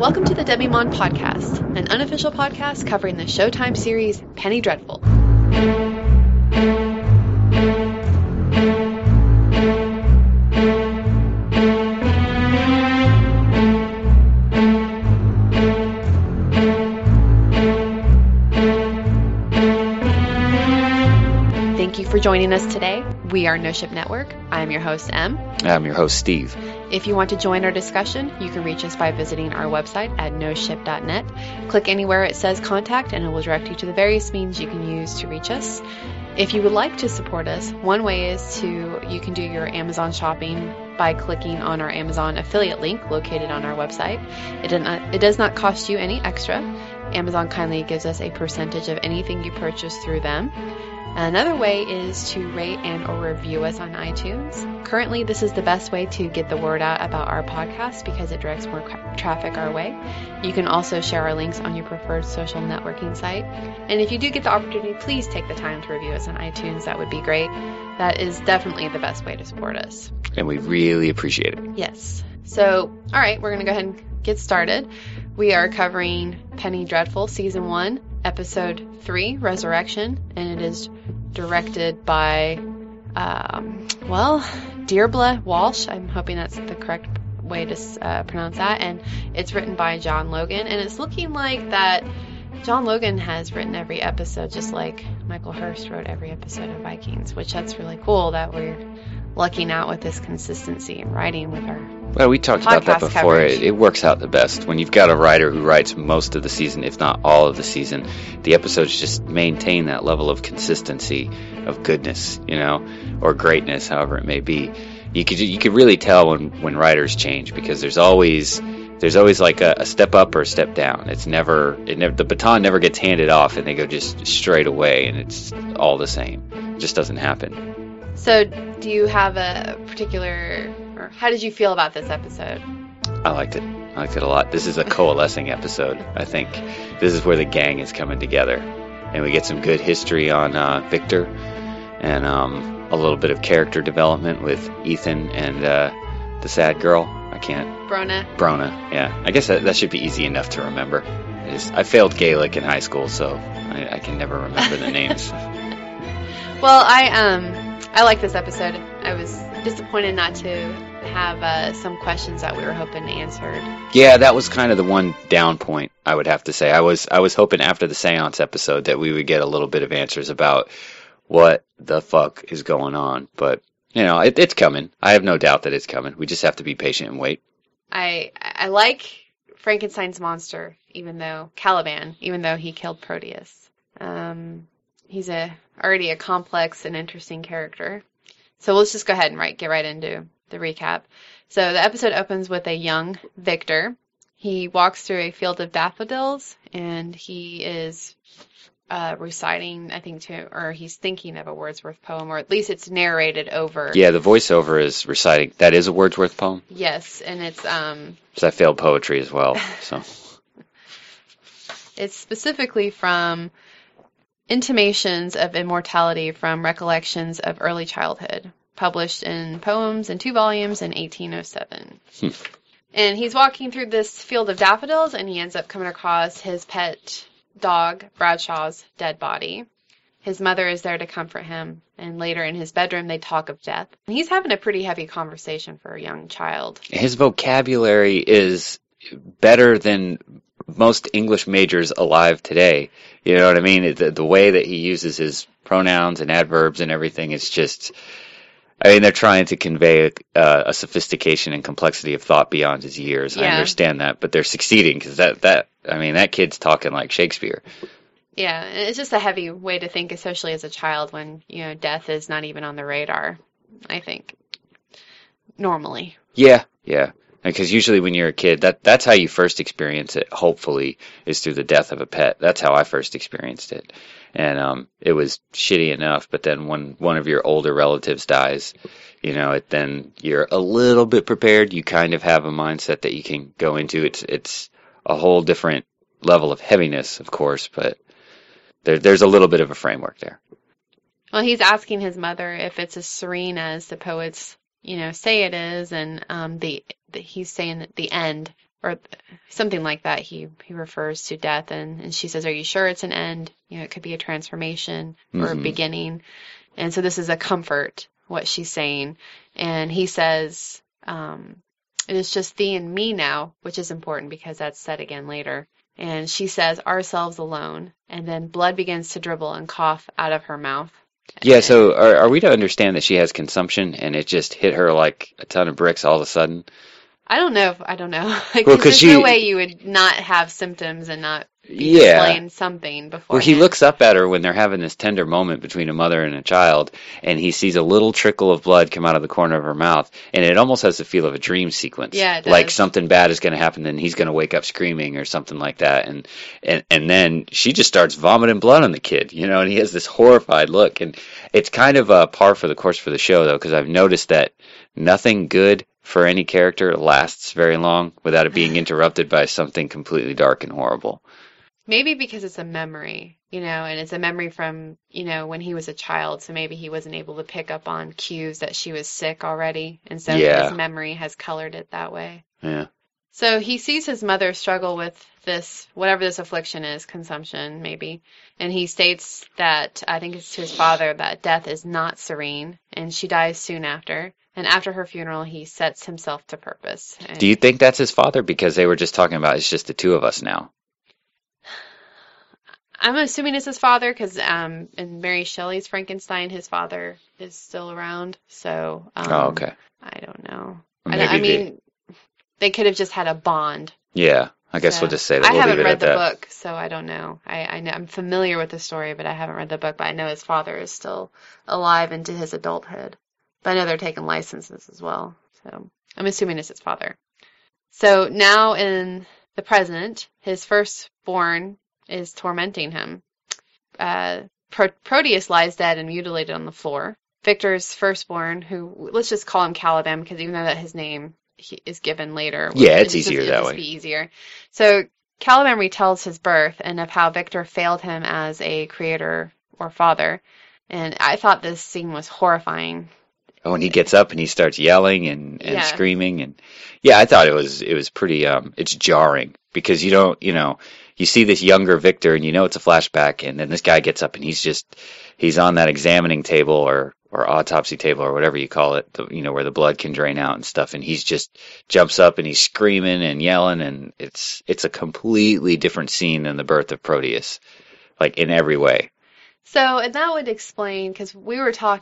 Welcome to the Demi Mon Podcast, an unofficial podcast covering the Showtime series Penny Dreadful. Thank you for joining us today. We are No Ship Network. I am your host, Em. I'm your host, Steve. If you want to join our discussion, you can reach us by visiting our website at noship.net. Click anywhere it says contact and it will direct you to the various means you can use to reach us. If you would like to support us, one way is you can do your Amazon shopping by clicking on our Amazon affiliate link located on our website. It does not cost you any extra. Amazon kindly gives us a percentage of anything you purchase through them. Another way is to rate and or review us on iTunes. Currently, this is the best way to get the word out about our podcast because it directs more traffic our way. You can also share our links on your preferred social networking site. And if you do get the opportunity, please take the time to review us on iTunes. That would be great. That is definitely the best way to support us. And we really appreciate it. Yes. So, all right, we're going to go ahead and get started. We are covering Penny Dreadful, Season 1, Episode 3, Resurrection, and it is directed by, Deirdre Walsh. I'm hoping that's the correct way to pronounce that. And it's written by John Logan, and it's looking like that John Logan has written every episode, just like Michael Hurst wrote every episode of Vikings, which that's really cool that we're lucking out with this consistency in writing with our Well, we talked about that before. It works out the best. When you've got a writer who writes most of the season, if not all of the season, the episodes just maintain that level of consistency, of goodness, or greatness, however it may be. You could really tell when writers change because there's always like a step up or a step down. The baton never gets handed off and they go just straight away and it's all the same. It just doesn't happen. So, do you have a particular, or how did you feel about this episode? I liked it. I liked it a lot. This is a coalescing episode. I think this is where the gang is coming together. And we get some good history on Victor and a little bit of character development with Ethan and the sad girl. Brona, yeah. I guess that should be easy enough to remember. I failed Gaelic in high school, so I can never remember the names. Well, I like this episode. I was disappointed not to have some questions that we were hoping answered. Yeah, that was kind of the one down point, I would have to say. I was hoping after the seance episode that we would get a little bit of answers about what the fuck is going on. But, it's coming. I have no doubt that it's coming. We just have to be patient and wait. I like Frankenstein's monster, Caliban, even though he killed Proteus. He's already a complex and interesting character. So let's just go ahead and get right into the recap. So the episode opens with a young Victor. He walks through a field of daffodils, and he is reciting, he's thinking of a Wordsworth poem, or at least it's narrated over. Yeah, the voiceover is reciting. That is a Wordsworth poem? Yes, and it's... Because I failed poetry as well, so... It's specifically from... Intimations of Immortality from Recollections of Early Childhood, published in Poems in 2 volumes in 1807. And he's walking through this field of daffodils, and he ends up coming across his pet dog, Bradshaw's dead body. His mother is there to comfort him, and later in his bedroom they talk of death. And he's having a pretty heavy conversation for a young child. His vocabulary is better than most English majors alive today. You know what I mean? The way that he uses his pronouns and adverbs and everything is just... they're trying to convey a sophistication and complexity of thought beyond his years. Yeah. I understand that, but they're succeeding because that kid's talking like Shakespeare. Yeah, it's just a heavy way to think, especially as a child when, death is not even on the radar, I think, normally. Yeah. Because usually when you're a kid, that's how you first experience it, hopefully, is through the death of a pet. That's how I first experienced it. And it was shitty enough, but then when one of your older relatives dies, then you're a little bit prepared. You kind of have a mindset that you can go into. It's a whole different level of heaviness, of course, but there's a little bit of a framework there. Well, he's asking his mother if it's as serene as the poets, say it is, and he's saying that the end or something like that. He refers to death, and she says, "Are you sure it's an end? It could be a transformation or a beginning." And so this is a comfort, what she's saying. And he says, "It is just thee and me now," which is important because that's said again later. And she says, "Ourselves alone." And then blood begins to dribble and cough out of her mouth. Yeah, so are we to understand that she has consumption and it just hit her like a ton of bricks all of a sudden? I don't know. Like, well, there's no way you would not have symptoms and not be displaying something before. Well, he looks up at her when they're having this tender moment between a mother and a child, and he sees a little trickle of blood come out of the corner of her mouth, and it almost has the feel of a dream sequence. Yeah, it does. Like something bad is going to happen, and he's going to wake up screaming or something like that, and then she just starts vomiting blood on the kid, and he has this horrified look, and it's kind of par for the course for the show, though, because I've noticed that nothing good for any character lasts very long without it being interrupted by something completely dark and horrible. Maybe because it's a memory, and it's a memory from, when he was a child, so maybe he wasn't able to pick up on cues that she was sick already, and so his memory has colored it that way. Yeah. So he sees his mother struggle with this, whatever this affliction is, consumption maybe, and he states that, I think it's to his father, that death is not serene, and she dies soon after. And after her funeral, he sets himself to purpose. Do you think that's his father? Because they were just talking about it's just the two of us now. I'm assuming it's his father because in Mary Shelley's Frankenstein, his father is still around. So okay. I don't know. I mean, they could have just had a bond. Yeah, I guess we'll just say that. I haven't read the book, so I don't know. I know I'm familiar with the story, but I haven't read the book. But I know his father is still alive into his adulthood. But I know they're taking licenses as well. So I'm assuming it's his father. So now in the present, his firstborn is tormenting him. Proteus lies dead and mutilated on the floor. Victor's firstborn, who, let's just call him Caliban, because even though that his name is given later. Yeah, it's easier that way. Be easier. So Caliban retells his birth and of how Victor failed him as a creator or father. And I thought this scene was horrifying. Oh, and he gets up and he starts yelling and screaming, and I thought it was pretty it's jarring because you see this younger Victor and it's a flashback, and then this guy gets up and he's on that examining table or autopsy table or whatever you call it, where the blood can drain out and stuff, and he's just jumps up and he's screaming and yelling, and it's a completely different scene than the birth of Proteus, like in every way. So, and that would explain, because we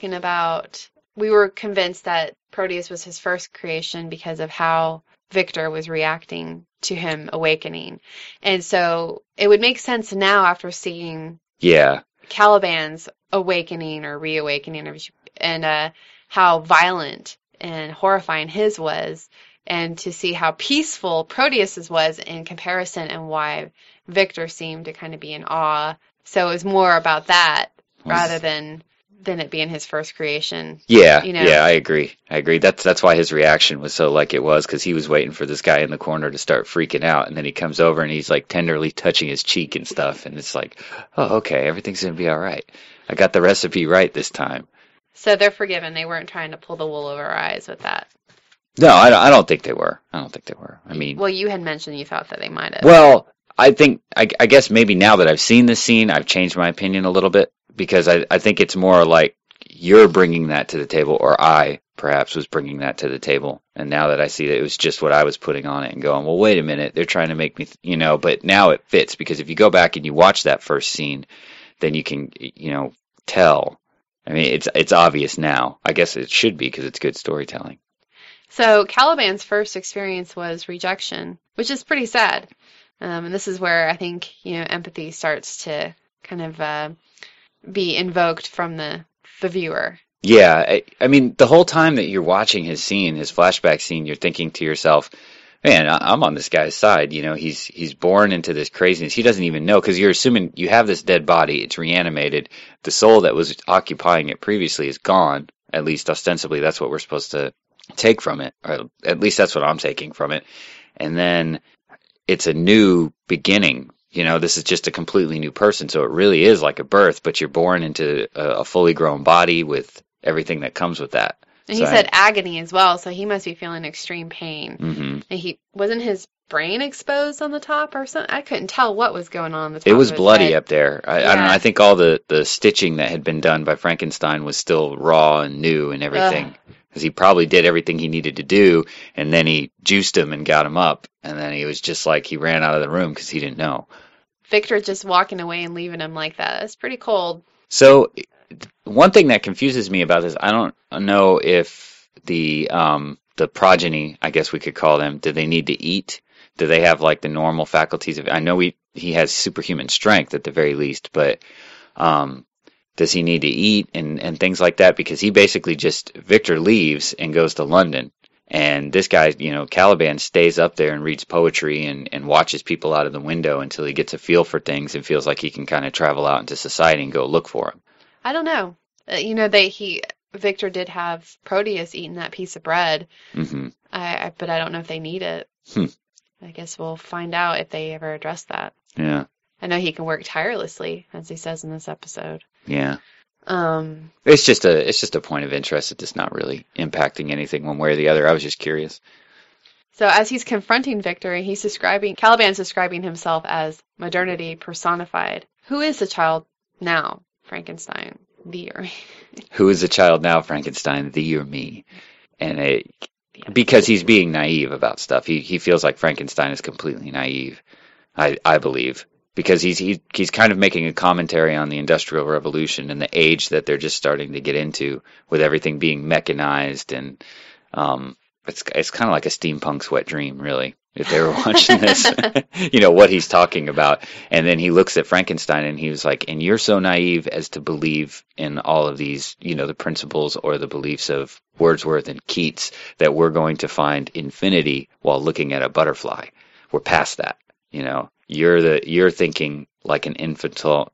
were convinced that Proteus was his first creation because of how Victor was reacting to him awakening. And so it would make sense now after seeing Caliban's awakening or reawakening and how violent and horrifying his was, and to see how peaceful Proteus's was in comparison and why Victor seemed to kind of be in awe. So it was more about that rather than it being his first creation. Yeah, I agree. That's why his reaction was so like it was, because he was waiting for this guy in the corner to start freaking out, and then he comes over and he's like tenderly touching his cheek and stuff, and it's like, oh, okay, everything's going to be all right. I got the recipe right this time. So they're forgiven. They weren't trying to pull the wool over our eyes with that. No, I don't think they were. I mean... Well, you had mentioned you thought that they might have. Well, I guess maybe now that I've seen this scene, I've changed my opinion a little bit, because I think it's more like you're bringing that to the table, or I perhaps was bringing that to the table. And now that I see that it was just what I was putting on it and going, well, wait a minute, they're trying to make me, but now it fits, because if you go back and you watch that first scene, then you can, tell. I mean, it's obvious now. I guess it should be, because it's good storytelling. So Caliban's first experience was rejection, which is pretty sad. And this is where I think, empathy starts to kind of be invoked from the viewer. Yeah, I mean, the whole time that you're watching his flashback scene, you're thinking to yourself, man, I'm on this guy's side. He's born into this craziness. He doesn't even know, because you're assuming you have this dead body. It's reanimated. The soul that was occupying it previously is gone. At least ostensibly, that's what we're supposed to take from it. Or at least that's what I'm taking from it. And then it's a new beginning. This is just a completely new person. So it really is like a birth, but you're born into a fully grown body with everything that comes with that. And he said agony as well, so he must be feeling extreme pain. Mm-hmm. And wasn't his brain exposed on the top or something? I couldn't tell what was going on the top. It was bloody head. Up there. I don't know. I think all the stitching that had been done by Frankenstein was still raw and new and everything. Because he probably did everything he needed to do, and then he juiced him and got him up, and then he was just like he ran out of the room because he didn't know. Victor just walking away and leaving him like that. That's pretty cold. So one thing that confuses me about this, I don't know if the progeny, I guess we could call them, do they need to eat? Do they have like the normal faculties of? I know he has superhuman strength at the very least, but does he need to eat and things like that? Because he basically Victor leaves and goes to London, and this guy, Caliban, stays up there and reads poetry and watches people out of the window until he gets a feel for things and feels like he can kind of travel out into society and go look for them. I don't know. Victor did have Proteus eating that piece of bread. Mm-hmm. But I don't know if they need it. I guess we'll find out if they ever address that. Yeah. I know he can work tirelessly, as he says in this episode. Yeah. It's just a point of interest. It's just not really impacting anything one way or the other. I was just curious. So as he's confronting Victor, Caliban's describing himself as modernity personified. Who is the child now, Frankenstein? Thee or me? Who is the child now, Frankenstein? Thee or me? And because he's being naive about stuff. He feels like Frankenstein is completely naive, I believe. Because he's kind of making a commentary on the Industrial Revolution and the age that they're just starting to get into, with everything being mechanized, and it's kind of like a steampunk's wet dream, really, if they were watching this. What he's talking about. And then he looks at Frankenstein and he was like, and you're so naive as to believe in all of these, the principles or the beliefs of Wordsworth and Keats, that we're going to find infinity while looking at a butterfly. We're past that, You're thinking like an infantile,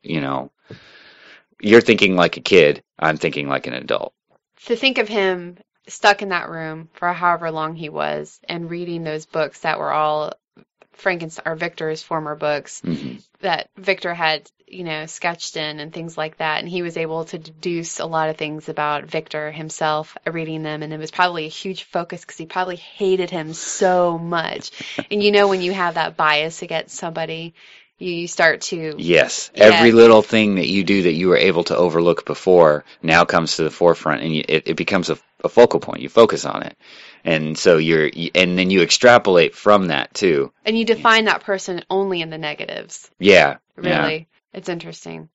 you're thinking like a kid. I'm thinking like an adult. To think of him stuck in that room for however long he was and reading those books that were all Frankenstein or Victor's former books that Victor had, sketched in and things like that. And he was able to deduce a lot of things about Victor himself reading them. And it was probably a huge focus because he probably hated him so much. And when you have that bias against somebody, you start to... Yes. Every little thing that you do that you were able to overlook before now comes to the forefront, and it becomes a focal point. You focus on it. And so and then you extrapolate from that too. And you define that person only in the negatives. Yeah. Really. Yeah. It's interesting.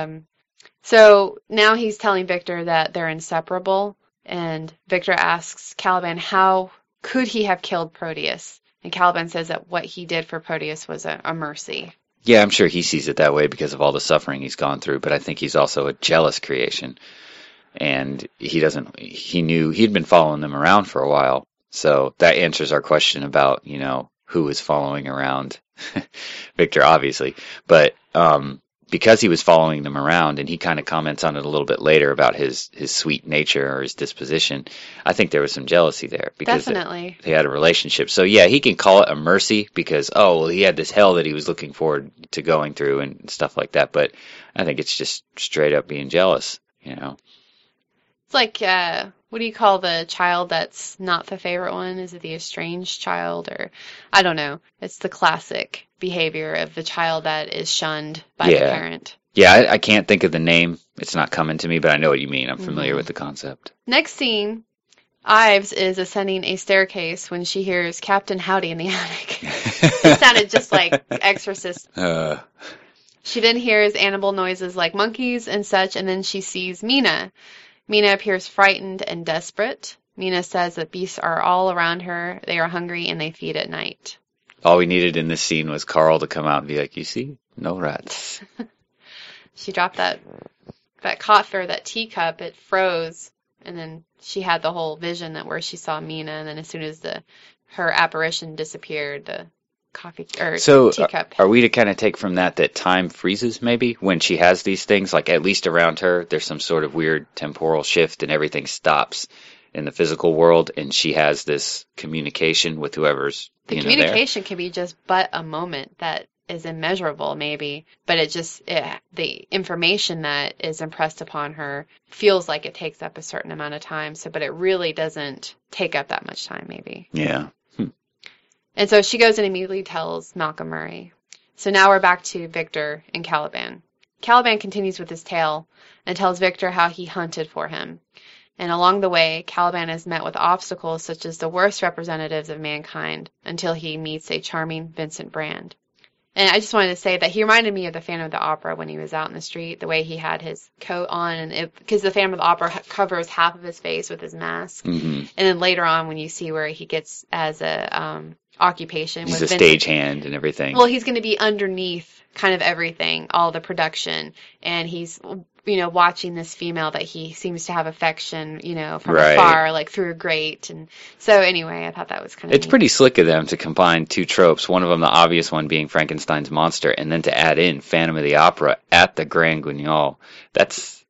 So now he's telling Victor that they're inseparable, and Victor asks Caliban how could he have killed Proteus? And Caliban says that what he did for Proteus was a mercy. Yeah, I'm sure he sees it that way because of all the suffering he's gone through, but I think he's also a jealous creation. And he knew he'd been following them around for a while. So that answers our question about, who was following around Victor, obviously. But because he was following them around, and he kind of comments on it a little bit later about his sweet nature or his disposition, I think there was some jealousy there. Because definitely. They had a relationship. So yeah, he can call it a mercy because, he had this hell that he was looking forward to going through and stuff like that. But I think it's just straight up being jealous, It's like, what do you call the child that's not the favorite one? Is it the estranged child? Or, I don't know. It's the classic behavior of the child that is shunned by the parent. Yeah, I can't think of the name. It's not coming to me, but I know what you mean. I'm familiar with the concept. Next scene, Ives is ascending a staircase when she hears Captain Howdy in the attic. It sounded just like Exorcist. She then hears animal noises like monkeys and such, and then she sees Mina. Mina appears frightened and desperate. Mina says that beasts are all around her. They are hungry and they feed at night. All we needed in this scene was Carl to come out and be like, you see, no rats. She dropped that coffer, that teacup, it froze. And then she had the whole vision where she saw Mina. And then as soon as her apparition disappeared, the teacup. Are we to kind of take from that time freezes maybe when she has these things, like at least around her there's some sort of weird temporal shift and everything stops in the physical world, and she has this communication with whoever's the communication can be just but a moment that is immeasurable maybe, but the information that is impressed upon her feels like it takes up a certain amount of time. So, but it really doesn't take up that much time maybe. Yeah. And so she goes and immediately tells Malcolm Murray. So now we're back to Victor and Caliban. Caliban continues with his tale and tells Victor how he hunted for him. And along the way, Caliban is met with obstacles such as the worst representatives of mankind until he meets a charming Vincent Brand. And I just wanted to say that he reminded me of the Phantom of the Opera when he was out in the street, the way he had his coat on, because the Phantom of the Opera covers half of his face with his mask. Mm-hmm. And then later on, when you see where he gets as a occupation, he's a stagehand and everything. Well, he's going to be underneath kind of everything, all the production, and he's watching this female that he seems to have affection, from afar, like through a grate. And so anyway, I thought that was kind of It's neat. Pretty slick of them to combine two tropes, one of them the obvious one being Frankenstein's monster, and then to add in Phantom of the Opera at the Grand Guignol. That's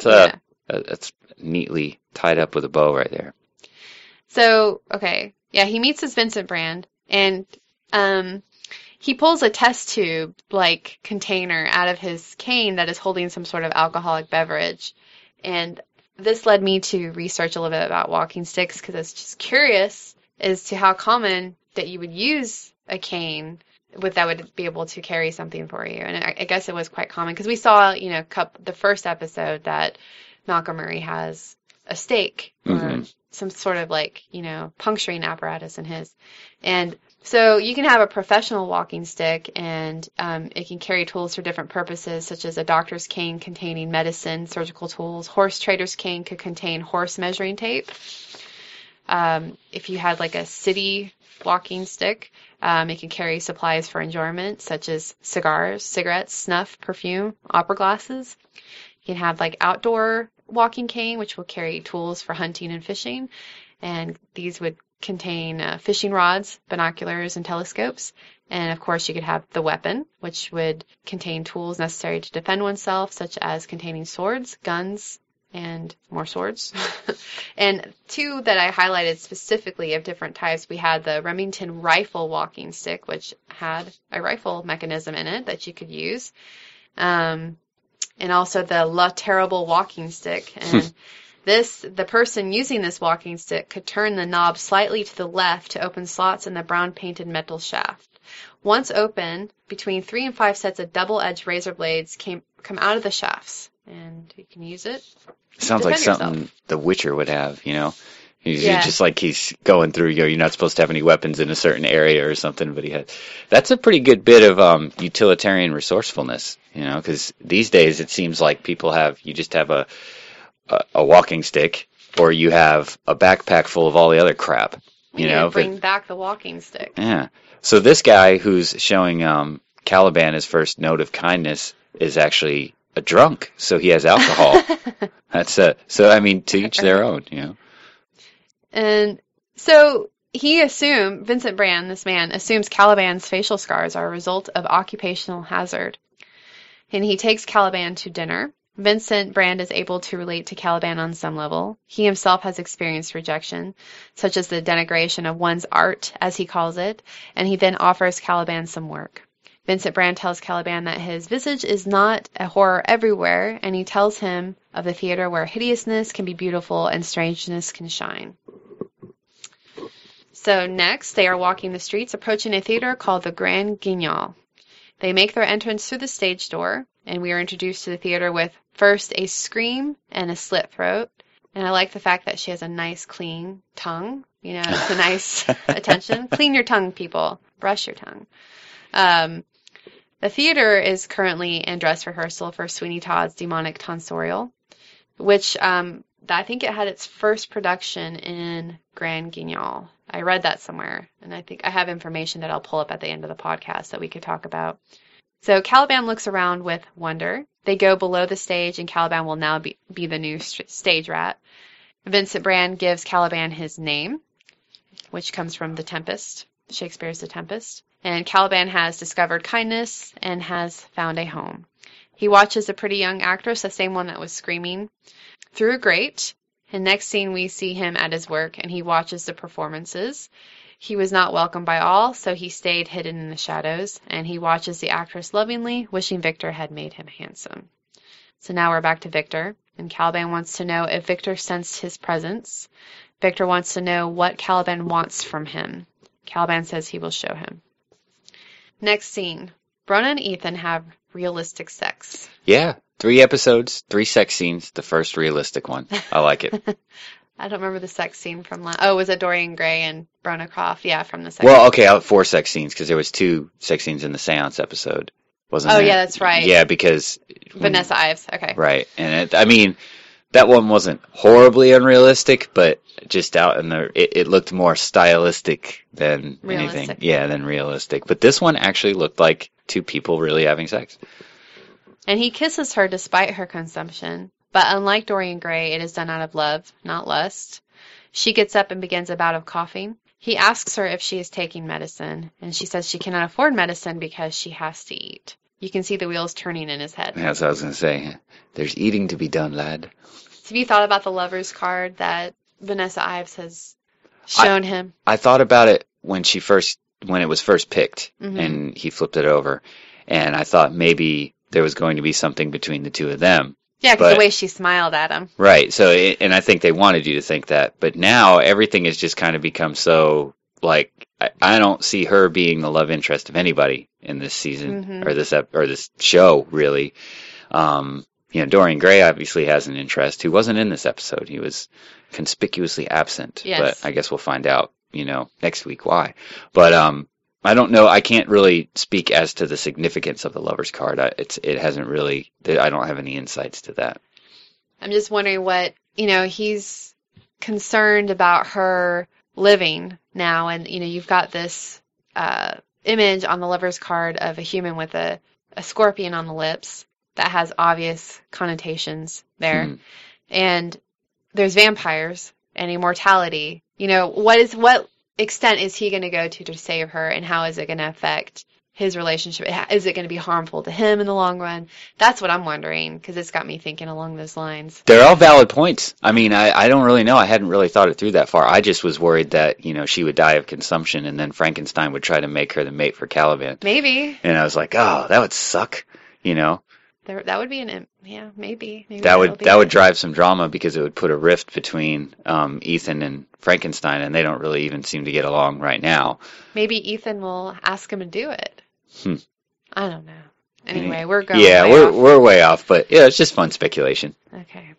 neatly tied up with a bow right there. So, okay. Yeah, he meets this Vincent Brand, and he pulls a test tube-like container out of his cane that is holding some sort of alcoholic beverage. And this led me to research a little bit about walking sticks because I was just curious as to how common that you would use a cane that would be able to carry something for you. And I guess it was quite common because we saw, the first episode that Malcolm Murray has a stake or some sort of puncturing apparatus in his. And so you can have a professional walking stick, and it can carry tools for different purposes, such as a doctor's cane containing medicine, surgical tools. Horse trader's cane could contain horse measuring tape. If you had a city walking stick, it can carry supplies for enjoyment, such as cigars, cigarettes, snuff, perfume, opera glasses. You can have outdoor walking cane, which will carry tools for hunting and fishing, and these would contain fishing rods, binoculars, and telescopes. And of course you could have the weapon, which would contain tools necessary to defend oneself, such as containing swords, guns, and more swords. And two that I highlighted specifically of different types, we had the Remington rifle walking stick, which had a rifle mechanism in it that you could use. And also the La Terrible walking stick. And the person using this walking stick could turn the knob slightly to the left to open slots in the brown painted metal shaft. Once open, between 3 and 5 sets of double-edged razor blades come out of the shafts, and you can use it. Sounds like something The Witcher would have, He's just like he's going through, you're not supposed to have any weapons in a certain area or something, but he had. That's a pretty good bit of utilitarian resourcefulness, because these days it seems like you just have a walking stick, or you have a backpack full of all the other crap, Bring back the walking stick. Yeah. So this guy who's showing Caliban his first note of kindness is actually a drunk, so he has alcohol. To each their own, And so Vincent Brand, this man, assumes Caliban's facial scars are a result of occupational hazard. And he takes Caliban to dinner. Vincent Brand is able to relate to Caliban on some level. He himself has experienced rejection, such as the denigration of one's art, as he calls it, and he then offers Caliban some work. Vincent Brand tells Caliban that his visage is not a horror everywhere, and he tells him of the theater where hideousness can be beautiful and strangeness can shine. So next, they are walking the streets, approaching a theater called the Grand Guignol. They make their entrance through the stage door, and we are introduced to the theater with first a scream and a slit throat. And I like the fact that she has a nice, clean tongue. It's a nice attention. Clean your tongue, people. Brush your tongue. The theater is currently in dress rehearsal for Sweeney Todd's Demonic Tonsorial, which I think it had its first production in Grand Guignol. I read that somewhere, and I think I have information that I'll pull up at the end of the podcast that we could talk about. So Caliban looks around with wonder. They go below the stage, and Caliban will now be the new stage rat. Vincent Brand gives Caliban his name, which comes from The Tempest, Shakespeare's The Tempest. And Caliban has discovered kindness and has found a home. He watches a pretty young actress, the same one that was screaming, through a grate. And next scene, we see him at his work, and he watches the performances. He was not welcomed by all, so he stayed hidden in the shadows, and he watches the actress lovingly, wishing Victor had made him handsome. So now we're back to Victor, and Caliban wants to know if Victor sensed his presence. Victor wants to know what Caliban wants from him. Caliban says he will show him. Next scene. Brona and Ethan have realistic sex. Yeah, 3 episodes, 3 sex scenes, the first realistic one. I like it. I don't remember the sex scene from was it Dorian Gray and Brona Croft? Yeah, from the sex Well, okay, 4 sex scenes, because there was 2 sex scenes in the Seance episode. Wasn't there? Yeah, that's right. Yeah, because... Vanessa Ives, okay. Right, and that one wasn't horribly unrealistic, but just out in it looked more stylistic than realistic. Anything. Yeah, than realistic. But this one actually looked like 2 people really having sex. And he kisses her despite her consumption. But unlike Dorian Gray, it is done out of love, not lust. She gets up and begins a bout of coughing. He asks her if she is taking medicine, and she says she cannot afford medicine because she has to eat. You can see the wheels turning in his head. That's what I was going to say. There's eating to be done, lad. Have you thought about the lover's card that Vanessa Ives has shown him? I thought about it when it was first picked, and he flipped it over, and I thought maybe there was going to be something between the 2 of them. Yeah, because the way she smiled at him. Right. So, and I think they wanted you to think that. But now everything has just kind of become so, like, I don't see her being the love interest of anybody in this season or this show, really. Dorian Gray obviously has an interest who wasn't in this episode. He was conspicuously absent. Yes. But I guess we'll find out, next week why. But I don't know. I can't really speak as to the significance of the lover's card. It hasn't really. I don't have any insights to that. I'm just wondering what he's concerned about her living now, and you've got this image on the lover's card of a human with a scorpion on the lips that has obvious connotations there, and there's vampires and immortality. What extent is he going to go to save her, and how is it going to affect his relationship? Is it going to be harmful to him in the long run? That's what I'm wondering, because it's got me thinking along those lines. They're all valid points. I don't really know. I hadn't really thought it through that far. I just was worried that, she would die of consumption, and then Frankenstein would try to make her the mate for Caliban. Maybe. And I was like, oh, that would suck, That would be maybe. That would drive some drama, because it would put a rift between Ethan and Frankenstein, and they don't really even seem to get along right now. Maybe Ethan will ask him to do it. I don't know. Anyway, we're way off, but it's just fun speculation. Okay.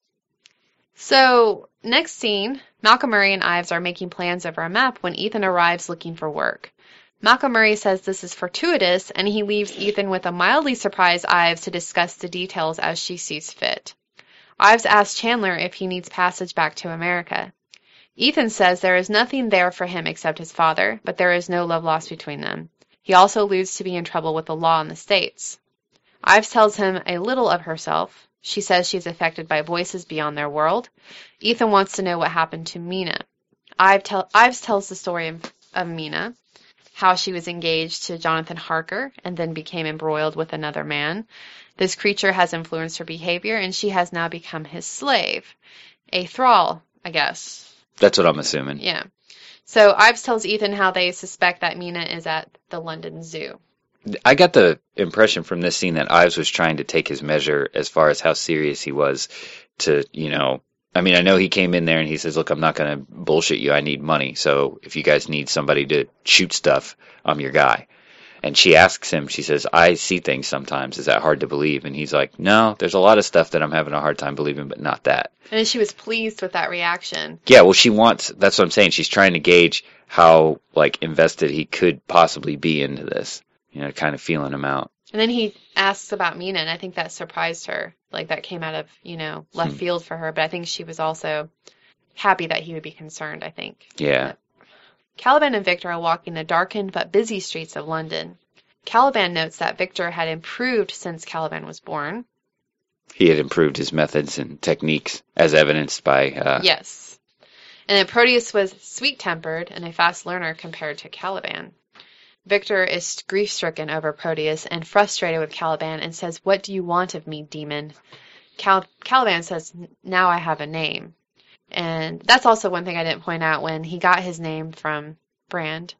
So next scene, Malcolm Murray and Ives are making plans over a map when Ethan arrives looking for work. Malcolm Murray says this is fortuitous, and he leaves Ethan with a mildly surprised Ives to discuss the details as she sees fit. Ives asks Chandler if he needs passage back to America. Ethan says there is nothing there for him except his father, but there is no love lost between them. He also alludes to being in trouble with the law in the States. Ives tells him a little of herself. She says she is affected by voices beyond their world. Ethan wants to know what happened to Mina. Ives tells the story of Mina, how she was engaged to Jonathan Harker and then became embroiled with another man. This creature has influenced her behavior, and she has now become his slave. A thrall, I guess. That's what I'm assuming. Yeah. So Ives tells Ethan how they suspect that Mina is at the London Zoo. I got the impression from this scene that Ives was trying to take his measure as far as how serious he was to, I know he came in there and he says, look, I'm not going to bullshit you. I need money. So if you guys need somebody to shoot stuff, I'm your guy. And she asks him, she says, I see things sometimes. Is that hard to believe? And he's like, no, there's a lot of stuff that I'm having a hard time believing, but not that. And she was pleased with that reaction. Yeah, well, that's what I'm saying. She's trying to gauge how, invested he could possibly be into this, kind of feeling him out. And then he asks about Mina, and I think that surprised her. That came out of, left field for her. But I think she was also happy that he would be concerned, I think. Yeah. Caliban and Victor are walking the darkened but busy streets of London. Caliban notes that Victor had improved since Caliban was born. He had improved his methods and techniques, as evidenced by... Yes. And then Proteus was sweet-tempered and a fast learner compared to Caliban. Victor is grief-stricken over Proteus and frustrated with Caliban and says, "What do you want of me, demon?" Caliban says, "Now I have a name." And that's also one thing I didn't point out. When he got his name from Brand.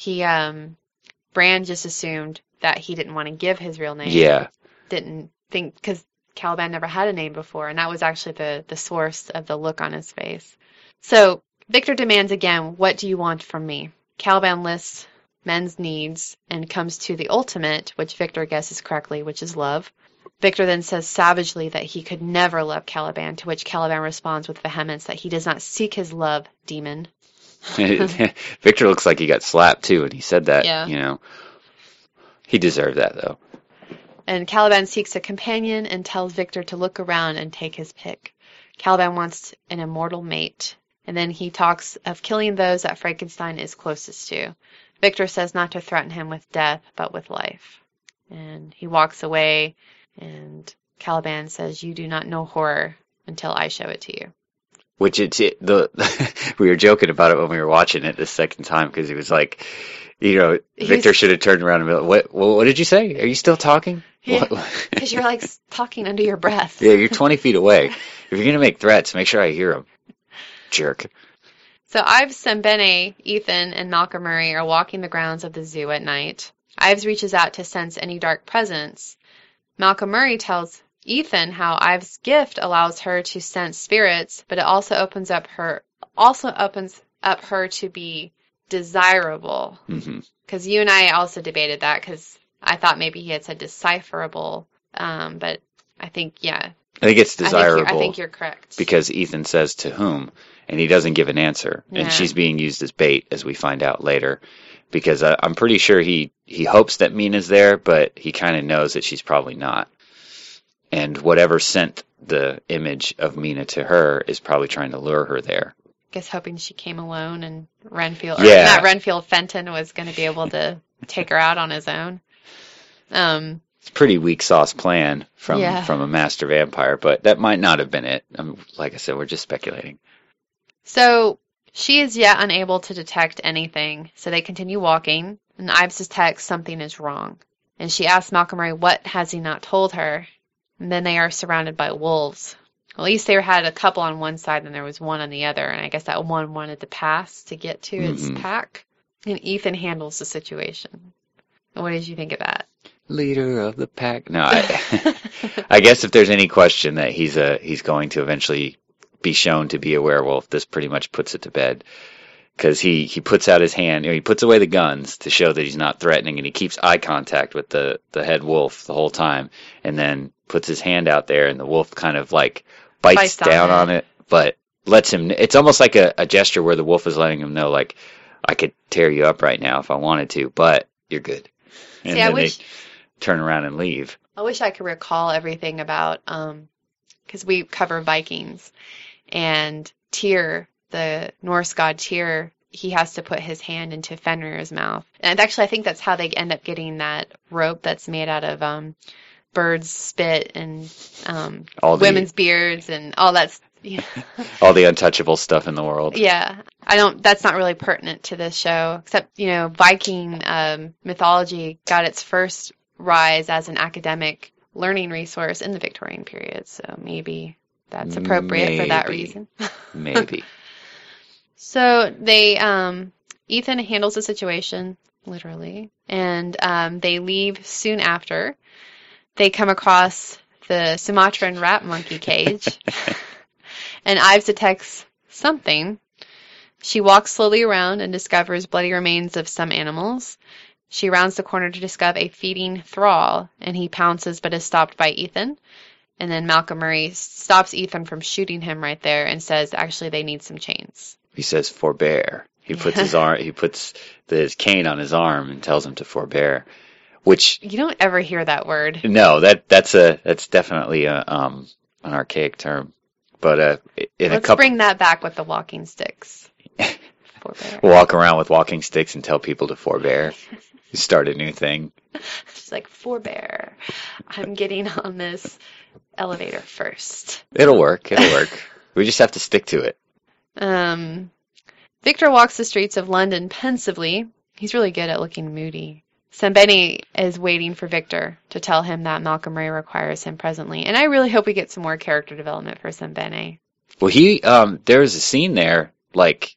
Brand just assumed that he didn't want to give his real name. Yeah. Didn't think, because Caliban never had a name before, and that was actually the source of the look on his face. So Victor demands again, what do you want from me? Caliban lists men's needs and comes to the ultimate, which Victor guesses correctly, which is love. Victor then says savagely that he could never love Caliban, to which Caliban responds with vehemence that he does not seek his love, demon. Victor looks like he got slapped too when he said that. Yeah. You know, he deserved that though. And Caliban seeks a companion and tells Victor to look around and take his pick. Caliban wants an immortal mate, and then he talks of killing those that Frankenstein is closest to. Victor says not to threaten him with death, but with life. And he walks away, and Caliban says, you do not know horror until I show it to you. Which we were joking about it when we were watching it the second time, because he was like, you know, Victor should have turned around and been like, what did you say? Are you still talking? Because you're like talking under your breath. Yeah, you're 20 feet away. If you're going to make threats, make sure I hear them. Jerk. So Ives, Sembene, Ethan, and Malcolm Murray are walking the grounds of the zoo at night. Ives reaches out to sense any dark presence. Malcolm Murray tells Ethan how Ives' gift allows her to sense spirits, but it also opens up her to be desirable. Because you and I also debated that, because I thought maybe he had said decipherable, but I think, yeah. I think it's desirable. I think you're correct. Because Ethan says to whom, and he doesn't give an answer. Yeah. And she's being used as bait, as we find out later. Because I'm pretty sure he hopes that Mina's there, but he kind of knows that she's probably not. And whatever sent the image of Mina to her is probably trying to lure her there. I guess hoping she came alone and Fenton was going to be able to take her out on his own. It's a pretty weak sauce plan from a master vampire, but that might not have been it. Like I said, we're just speculating. So she is yet unable to detect anything, so they continue walking, and Ives detects something is wrong. And she asks Malcolm Murray, what has he not told her? And then they are surrounded by wolves. Well, at least they had a couple on one side and there was one on the other, and I guess that one wanted to pass to get to its pack. And Ethan handles the situation. What did you think of that? Leader of the pack. No, I guess if there's any question that he's going to eventually be shown to be a werewolf, this pretty much puts it to bed. Because he puts out his hand, he puts away the guns to show that he's not threatening, and he keeps eye contact with the head wolf the whole time, and then puts his hand out there, and the wolf kind of like bites down on it, but lets him. It's almost like a gesture where the wolf is letting him know, like, I could tear you up right now if I wanted to, but you're good. And then they turn around and leave. I wish I could recall everything about, because we cover Vikings, and Tyr, the Norse god Tyr, he has to put his hand into Fenrir's mouth. And actually, I think that's how they end up getting that rope that's made out of birds' spit and women's beards and all that. Yeah. All the untouchable stuff in the world. Yeah. That's not really pertinent to this show, except, Viking mythology got its first rise as an academic learning resource in the Victorian period. So maybe that's appropriate for that reason. Maybe. So Ethan handles the situation, literally, and they leave soon after. They come across the Sumatran rat monkey cage, and Ives detects something. She walks slowly around and discovers bloody remains of some animals. She rounds the corner to discover a feeding thrall, and he pounces but is stopped by Ethan. And then Malcolm Murray stops Ethan from shooting him right there and says, actually, they need some chains. He says, forbear. He puts his cane on his arm and tells him to forbear, which you don't ever hear that word. No, that's definitely an archaic term. But let's bring that back with the walking sticks. Forbear. Walk around with walking sticks and tell people to forbear. Start a new thing. Just like, forbear. I'm getting on this elevator first. It'll work. We just have to stick to it. Victor walks the streets of London pensively. He's really good at looking moody. Sembene is waiting for Victor to tell him that Malcolm Murray requires him presently. And I really hope we get some more character development for Sembene. Well, there's a scene there, like,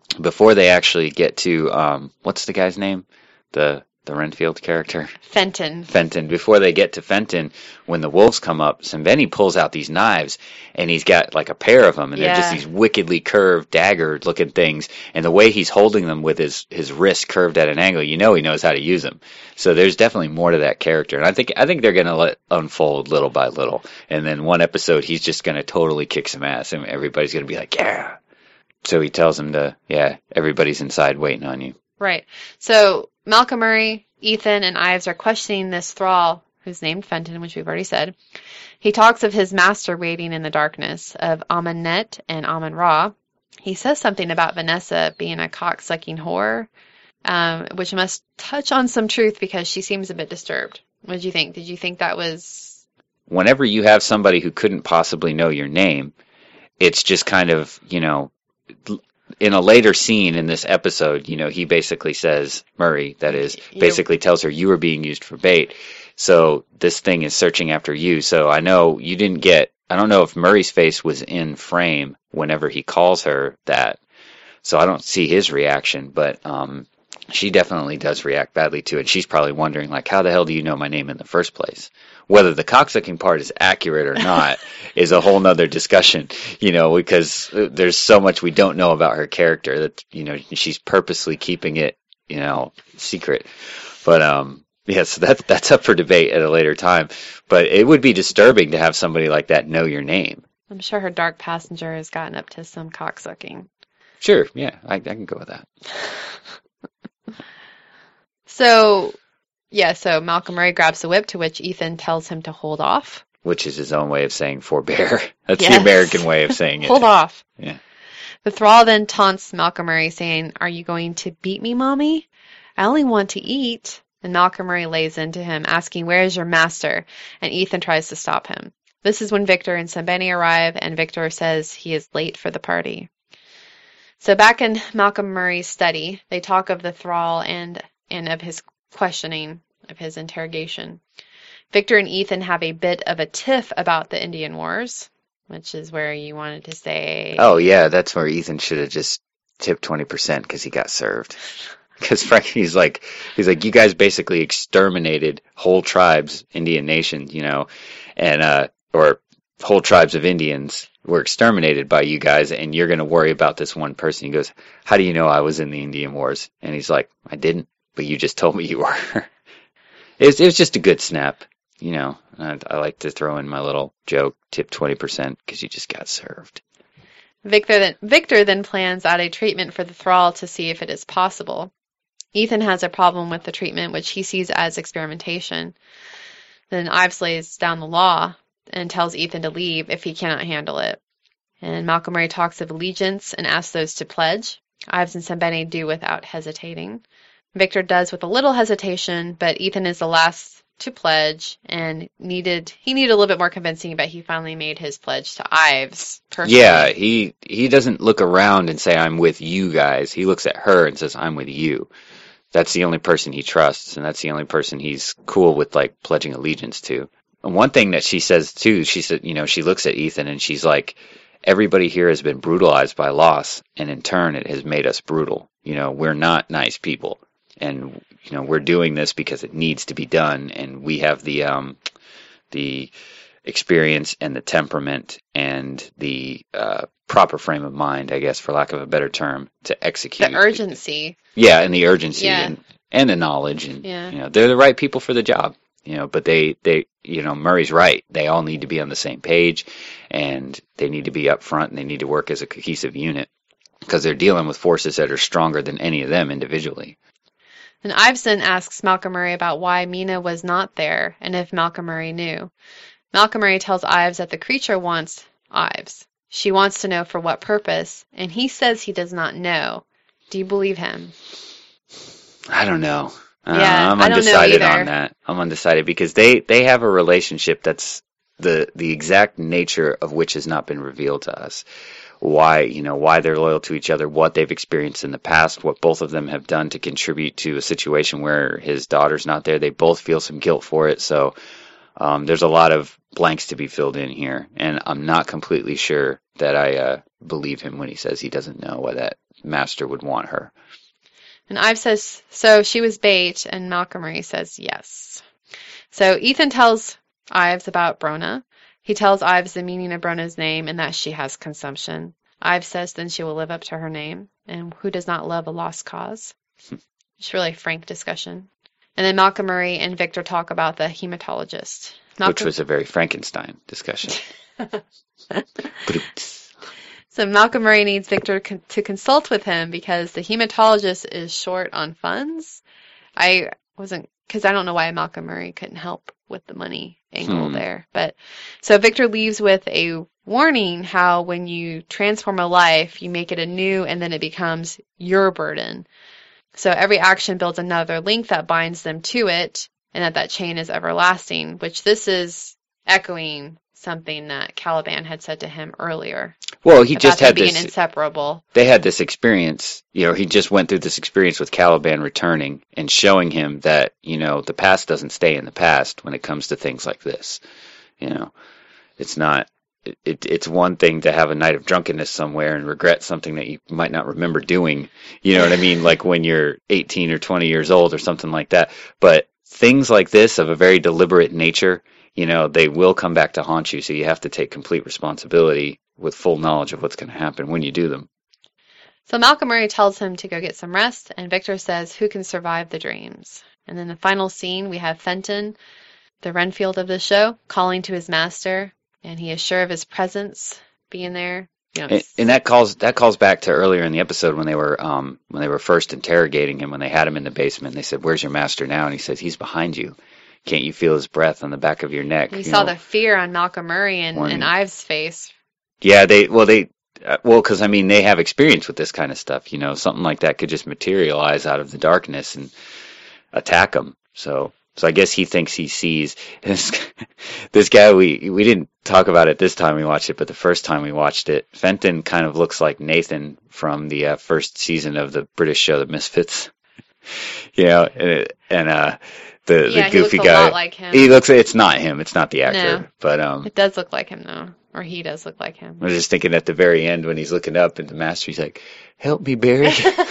before they actually get to, what's the guy's name? The Renfield character? Fenton. Before they get to Fenton, when the wolves come up, Sembeni pulls out these knives, and he's got like a pair of them, and they're just these wickedly curved, dagger-looking things. And the way he's holding them with his wrist curved at an angle, he knows how to use them. So there's definitely more to that character, and I think they're going to let it unfold little by little. And then one episode, he's just going to totally kick some ass, and everybody's going to be like, yeah. So he tells him everybody's inside waiting on you. Right. So Malcolm Murray, Ethan, and Ives are questioning this thrall, who's named Fenton, which we've already said. He talks of his master waiting in the darkness, of Amun-Net and Amun-Ra. He says something about Vanessa being a cock-sucking whore, which must touch on some truth because she seems a bit disturbed. What did you think? Did you think that was... Whenever you have somebody who couldn't possibly know your name, it's just kind of, in a later scene in this episode, he basically says, Murray, that is, basically tells her you were being used for bait. So this thing is searching after you. So I know you didn't get, I don't know if Murray's face was in frame whenever he calls her that. So I don't see his reaction, but she definitely does react badly to it. She's probably wondering, like, how the hell do you know my name in the first place? Whether the cocksucking part is accurate or not is a whole nother discussion, because there's so much we don't know about her character that, she's purposely keeping it, secret. But, so that's up for debate at a later time. But it would be disturbing to have somebody like that know your name. I'm sure her dark passenger has gotten up to some cocksucking. Sure, yeah, I can go with that. So Malcolm Murray grabs the whip, to which Ethan tells him to hold off. Which is his own way of saying forbear. That's the American way of saying it. Hold off. Yeah. The thrall then taunts Malcolm Murray, saying, "Are you going to beat me, Mommy? I only want to eat." And Malcolm Murray lays into him, asking, "Where is your master?" And Ethan tries to stop him. This is when Victor and Sembeni arrive, and Victor says he is late for the party. So back in Malcolm Murray's study, they talk of the thrall and of his questioning, of his interrogation. Victor and Ethan have a bit of a tiff about the Indian Wars, which is where you wanted to say... Oh, yeah, that's where Ethan should have just tipped 20% because he got served. Because Frank, he's like, you guys basically exterminated whole tribes, Indian nations, and, or whole tribes of Indians were exterminated by you guys, and you're going to worry about this one person. He goes, "How do you know I was in the Indian Wars?" And he's like, "I didn't, but you just told me you were." It was just a good snap, I like to throw in my little joke, tip 20% because you just got served. Victor then plans out a treatment for the thrall to see if it is possible. Ethan has a problem with the treatment, which he sees as experimentation. Then Ives lays down the law and tells Ethan to leave if he cannot handle it. And Malcolm Murray talks of allegiance and asks those to pledge. Ives and Sembeni do without hesitating. Victor does with a little hesitation, but Ethan is the last to pledge, and he needed a little bit more convincing, but he finally made his pledge to Ives personally. Yeah, he doesn't look around and say, "I'm with you guys." He looks at her and says, "I'm with you." That's the only person he trusts, and that's the only person he's cool with, like, pledging allegiance to. And one thing that she says, too, she said, she looks at Ethan and she's like, "Everybody here has been brutalized by loss, and in turn it has made us brutal. We're not nice people. And, we're doing this because it needs to be done, and we have the experience and the temperament and the proper frame of mind, I guess, for lack of a better term, to execute." The urgency. Yeah, and the urgency and the knowledge, and they're the right people for the job. But they Murray's right. They all need to be on the same page, and they need to be up front, and they need to work as a cohesive unit because they're dealing with forces that are stronger than any of them individually. And Iveson asks Malcolm Murray about why Mina was not there and if Malcolm Murray knew. Malcolm Murray tells Ives that the creature wants Ives. She wants to know for what purpose, and he says he does not know. Do you believe him? I don't know. I'm undecided on that. I'm undecided because they have a relationship that's the exact nature of which has not been revealed to us. Why they're loyal to each other, what they've experienced in the past, what both of them have done to contribute to a situation where his daughter's not there. They both feel some guilt for it, so There's a lot of blanks to be filled in here, and I'm not completely sure that I believe him when he says he doesn't know why that master would want her. And Ives says, so she was bait, and Malcolm says yes. So Ethan tells Ives about Brona. He tells Ives the meaning of Brona's name and that she has consumption. Ives says then she will live up to her name, and who does not love a lost cause? It's really frank discussion. And then Malcolm Murray and Victor talk about the hematologist. Which was a very Frankenstein discussion. So Malcolm Murray needs Victor to consult with him because the hematologist is short on funds. Because I don't know why Malcolm Murray couldn't help with the money angle there. But so Victor leaves with a warning how when you transform a life, you make it anew and then it becomes your burden. So every action builds another link that binds them to it, and that chain is everlasting, which this is echoing something that Caliban had said to him earlier. Well, he just had being inseparable. They had this experience, he just went through this experience with Caliban returning and showing him that, the past doesn't stay in the past when it comes to things like this. It's not. It's one thing to have a night of drunkenness somewhere and regret something that you might not remember doing, you know what I mean? Like when you're 18 or 20 years old or something like that. But things like this of a very deliberate nature, they will come back to haunt you. So you have to take complete responsibility with full knowledge of what's going to happen when you do them. So Malcolm Murray tells him to go get some rest, and Victor says, who can survive the dreams? And then the final scene, we have Fenton, the Renfield of the show, calling to his master. And he is sure of his presence being there. And that calls back to earlier in the episode when they were first interrogating him, when they had him in the basement. They said, "Where's your master now?" And he says, "He's behind you. Can't you feel his breath on the back of your neck?" You saw the fear on Malcolm Murray and Ives' face. Yeah, because they have experience with this kind of stuff. Something like that could just materialize out of the darkness and attack them. So I guess he thinks he sees this guy. We didn't talk about it this time we watched it, but the first time we watched it, Fenton kind of looks like Nathan from the first season of the British show The Misfits. The goofy he guy. A lot like him. It's not him. It's not the actor. No, but it does look like him though, or he does look like him. I was just thinking at the very end when he's looking up at the master, he's like, "Help me, Barry."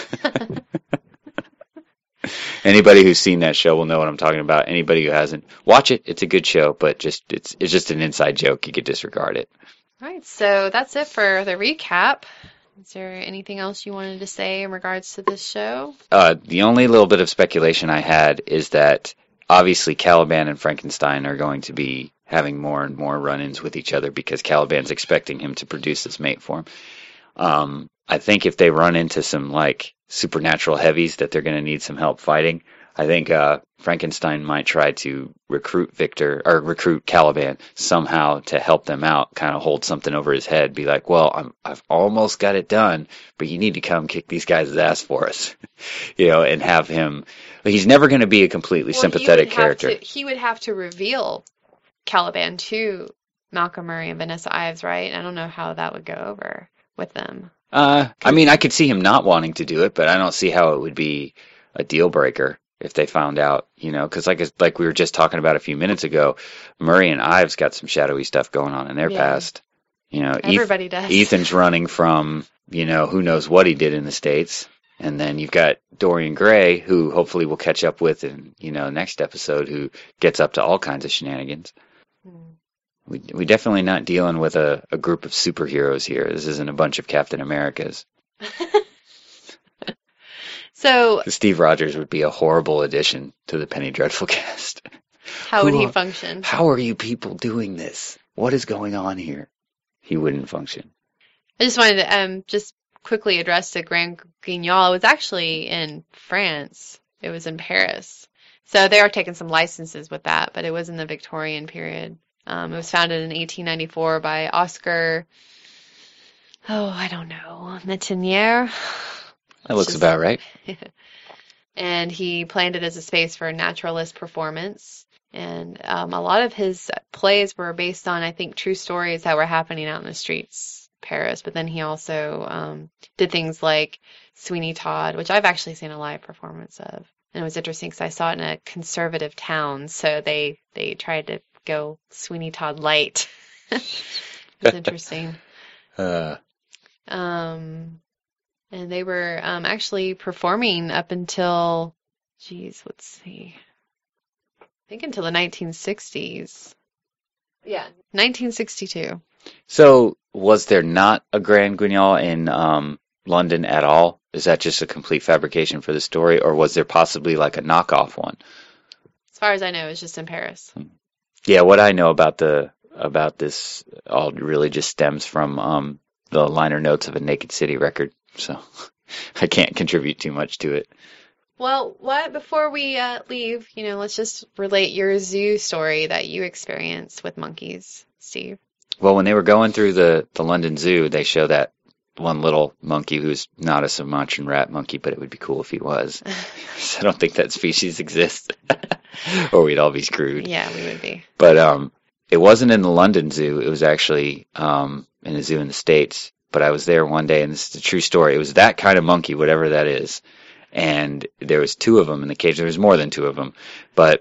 Anybody who's seen that show will know what I'm talking about. Anybody who hasn't, watch it. It's a good show, but it's just an inside joke. You could disregard it. All right, so that's it for the recap. Is there anything else you wanted to say in regards to this show? The only little bit of speculation I had is that obviously Caliban and Frankenstein are going to be having more and more run-ins with each other because Caliban's expecting him to produce this mate for him. I think if they run into some supernatural heavies that they're going to need some help fighting, I think Frankenstein might try to recruit Caliban somehow to help them out, kind of hold something over his head, be like, well, I've almost got it done, but you need to come kick these guys' ass for us, and have him. He's never going to be a completely sympathetic character. He would have to reveal Caliban to Malcolm Murray and Vanessa Ives, right? I don't know how that would go over with them. I could see him not wanting to do it, but I don't see how it would be a deal breaker if they found out, because like we were just talking about a few minutes ago, Murray and Ives got some shadowy stuff going on in their past. Everybody does. Ethan's running from, who knows what he did in the States. And then you've got Dorian Gray, who hopefully we'll catch up with in, next episode, who gets up to all kinds of shenanigans. We definitely not dealing with a group of superheroes here. This isn't a bunch of Captain Americas. So Steve Rogers would be a horrible addition to the Penny Dreadful cast. How would he function? How are you people doing this? What is going on here? He wouldn't function. I just wanted to just quickly address the Grand Guignol. It was actually in France. It was in Paris. So they are taking some licenses with that, but it was in the Victorian period. It was founded in 1894 by Oscar, Metenier. That looks about right. And he planned it as a space for naturalist performance. And a lot of his plays were based on, I think, true stories that were happening out in the streets of Paris. But then he also did things like Sweeney Todd, which I've actually seen a live performance of. And it was interesting because I saw it in a conservative town. So they tried to go Sweeney Todd light. It's interesting. And they were actually performing up until, let's see, I think until the 1960s. Yeah, 1962. So was there not a Grand Guignol in London at all? Is that just a complete fabrication for the story, or was there possibly like a knockoff one? As far as I know, it's just in Paris. Yeah, what I know about this all really just stems from the liner notes of a Naked City record, so I can't contribute too much to it. Well, before we leave, let's just relate your zoo story that you experienced with monkeys, Steve. Well, when they were going through the London Zoo, they show that one little monkey who's not a Sumatran rat monkey, but it would be cool if he was. So I don't think that species exists, or we'd all be screwed. Yeah, we would be. But it wasn't in the London Zoo. It was actually in a zoo in the States. But I was there one day, and this is a true story. It was that kind of monkey, whatever that is. And there was 2 of them in the cage. There was more than 2 of them. But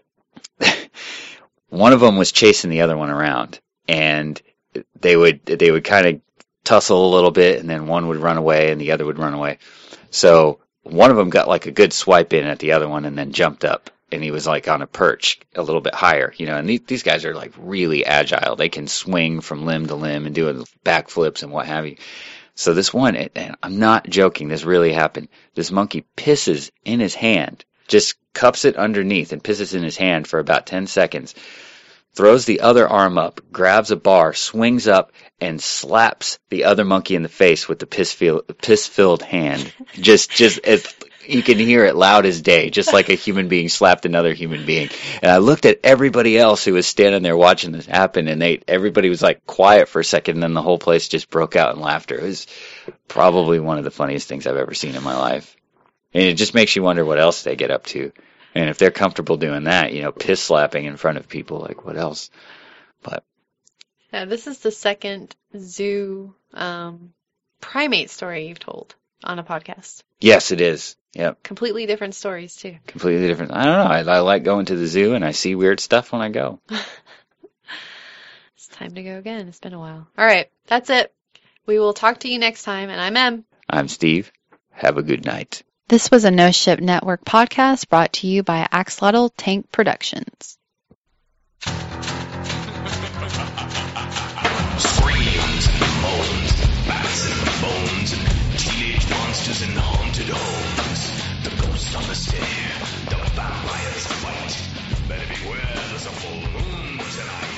one of them was chasing the other one around. And they would kind of tussle a little bit, and then one would run away, and the other would run away. So one of them got like a good swipe in at the other one and then jumped up. And he was like on a perch a little bit higher, and these guys are like really agile. They can swing from limb to limb and do backflips and what have you. So this one, and I'm not joking, this really happened. This monkey pisses in his hand, just cups it underneath and pisses in his hand for about 10 seconds, throws the other arm up, grabs a bar, swings up, and slaps the other monkey in the face with the piss-filled hand. Just as you can hear it loud as day, just like a human being slapped another human being. And I looked at everybody else who was standing there watching this happen, and everybody was like quiet for a second, and then the whole place just broke out in laughter. It was probably one of the funniest things I've ever seen in my life. And it just makes you wonder what else they get up to. And if they're comfortable doing that, piss slapping in front of people, like what else? But yeah, this is the second zoo primate story you've told on a podcast. Yes, it is. Yep. Completely different stories, too. Completely different. I don't know. I like going to the zoo, and I see weird stuff when I go. It's time to go again. It's been a while. All right. That's it. We will talk to you next time, and I'm Em. I'm Steve. Have a good night. This was a No Ship Network podcast brought to you by Axolotl Tank Productions. Screams and moans, bats and bones, teenage monsters in haunted homes. The ghosts on the stair, the vampires fight. Better beware, there's a full moon tonight.